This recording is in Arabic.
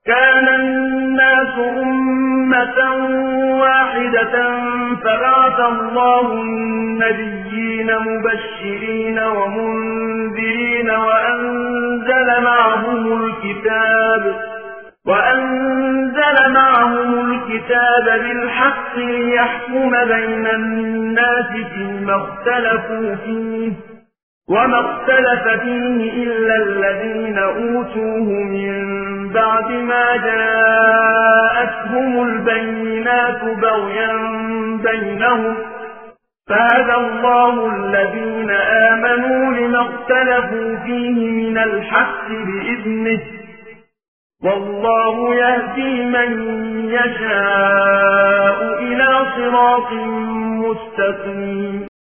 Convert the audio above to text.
كان الناس أمة واحدة فبعث الله النبيين مبشرين ومنذرين وأنزل معهم الكتاب بالحق ليحكم بين الناس فيما اختلفوا فيه وما اختلف فيه إلا الذين أوتوه من بعد ما جاءتهم البينات بغيا بينهم فهدى الله الذين آمنوا لما اختلفوا فيه من الحق بإذنه والله يهدي من يشاء إلى صراط مستقيم.